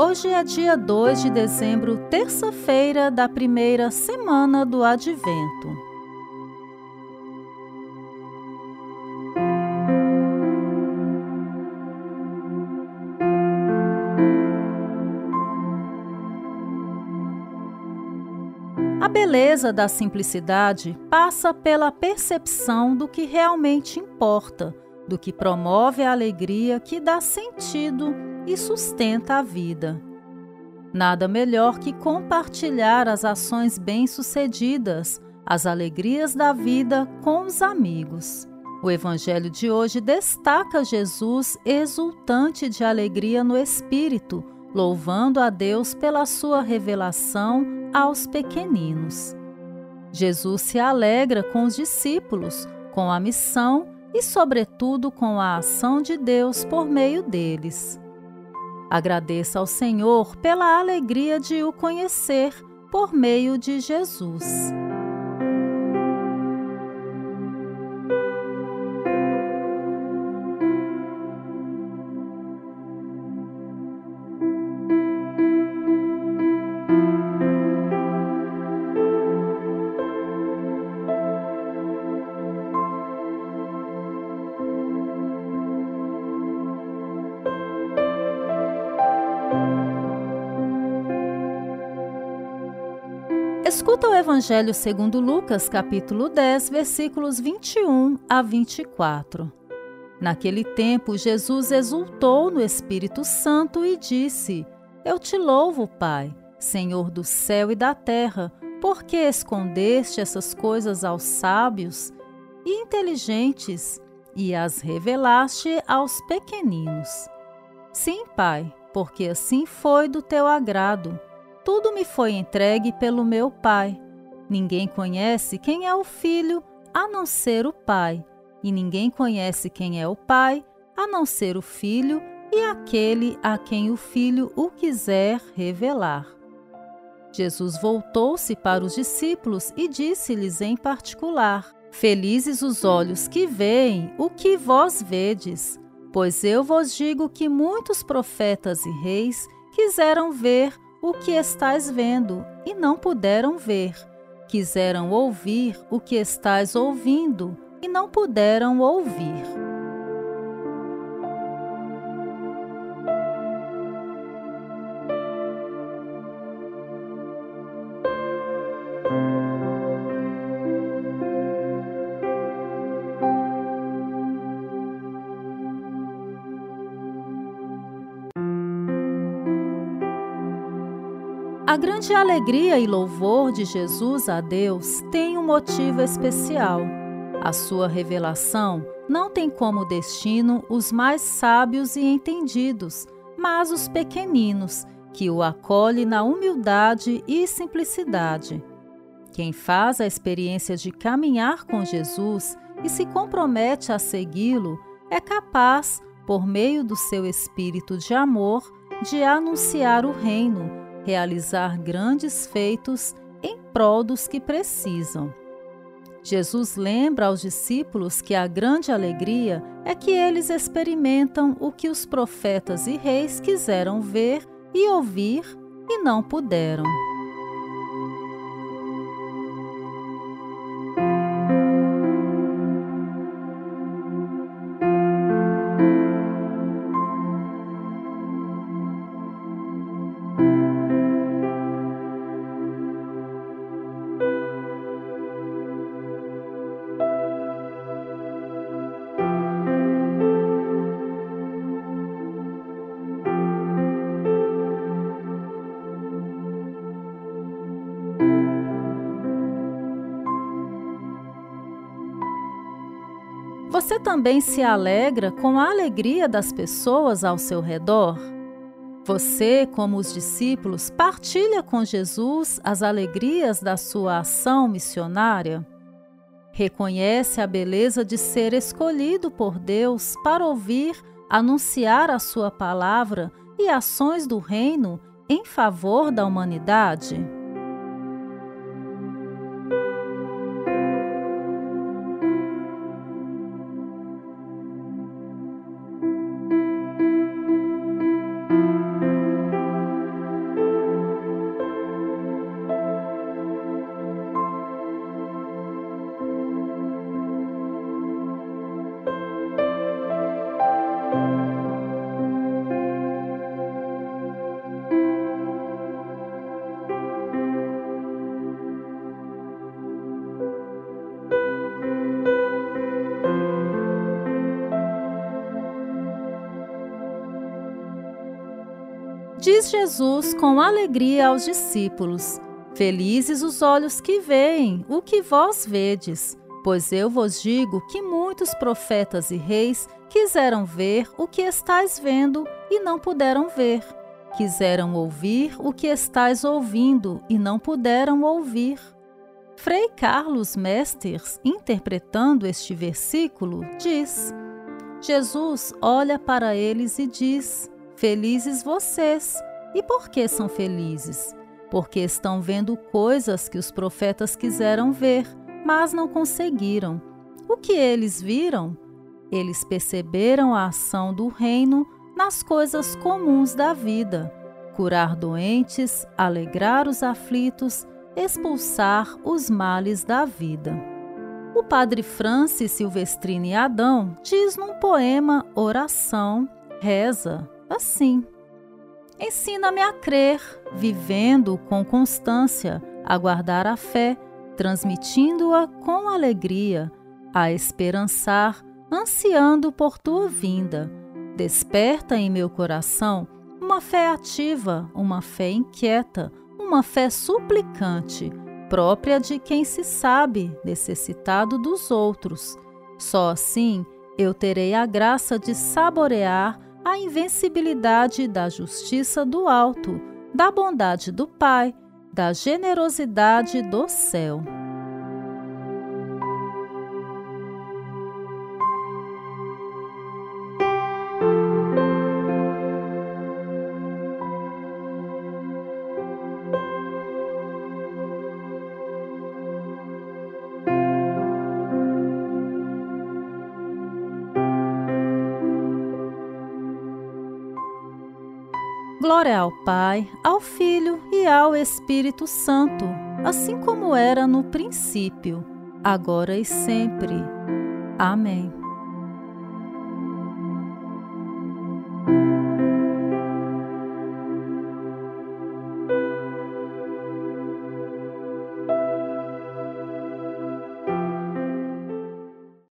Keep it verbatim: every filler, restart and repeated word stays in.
Hoje é dia dois de dezembro, terça-feira da primeira semana do Advento. A beleza da simplicidade passa pela percepção do que realmente importa, do que promove a alegria que dá sentido e sustenta a vida. Nada melhor que compartilhar as ações bem-sucedidas, as alegrias da vida com os amigos. O Evangelho de hoje destaca Jesus exultante de alegria no Espírito, louvando a Deus pela sua revelação aos pequeninos. Jesus se alegra com os discípulos, com a missão e, sobretudo, com a ação de Deus por meio deles. Agradeça ao Senhor pela alegria de o conhecer por meio de Jesus. Escuta o Evangelho segundo Lucas, capítulo dez, versículos vinte e um a vinte e quatro. Naquele tempo, Jesus exultou no Espírito Santo e disse: Eu te louvo, Pai, Senhor do céu e da terra, porque escondeste essas coisas aos sábios e inteligentes e as revelaste aos pequeninos. Sim, Pai, porque assim foi do teu agrado. Tudo me foi entregue pelo meu Pai. Ninguém conhece quem é o Filho, a não ser o Pai. E ninguém conhece quem é o Pai, a não ser o Filho e aquele a quem o Filho o quiser revelar. Jesus voltou-se para os discípulos e disse-lhes em particular: Felizes os olhos que veem o que vós vedes, pois eu vos digo que muitos profetas e reis quiseram ver o que estais vendo, e não puderam ver. Quiseram ouvir o que estais ouvindo, e não puderam ouvir. A grande alegria e louvor de Jesus a Deus tem um motivo especial. A sua revelação não tem como destino os mais sábios e entendidos, mas os pequeninos, que o acolhem na humildade e simplicidade. Quem faz a experiência de caminhar com Jesus e se compromete a segui-lo é capaz, por meio do seu espírito de amor, de anunciar o reino, realizar grandes feitos em prol dos que precisam. Jesus lembra aos discípulos que a grande alegria é que eles experimentam o que os profetas e reis quiseram ver e ouvir e não puderam. Você também se alegra com a alegria das pessoas ao seu redor? Você, como os discípulos, partilha com Jesus as alegrias da sua ação missionária? Reconhece a beleza de ser escolhido por Deus para ouvir, anunciar a sua palavra e ações do reino em favor da humanidade? Diz Jesus com alegria aos discípulos: Felizes os olhos que veem o que vós vedes, pois eu vos digo que muitos profetas e reis quiseram ver o que estais vendo e não puderam ver. Quiseram ouvir o que estais ouvindo e não puderam ouvir. Frei Carlos Mesters, interpretando este versículo, diz: Jesus olha para eles e diz: Felizes vocês. E por que são felizes? Porque estão vendo coisas que os profetas quiseram ver, mas não conseguiram. O que eles viram? Eles perceberam a ação do reino nas coisas comuns da vida: curar doentes, alegrar os aflitos, expulsar os males da vida. O padre Francis Silvestrini Adão diz num poema Oração, reza assim: Ensina-me a crer, vivendo com constância, a guardar a fé, transmitindo-a com alegria, a esperançar, ansiando por tua vinda. Desperta em meu coração uma fé ativa, uma fé inquieta, uma fé suplicante, própria de quem se sabe necessitado dos outros. Só assim eu terei a graça de saborear a invencibilidade da justiça do alto, da bondade do Pai, da generosidade do céu. Glória ao Pai, ao Filho e ao Espírito Santo, assim como era no princípio, agora e sempre. Amém.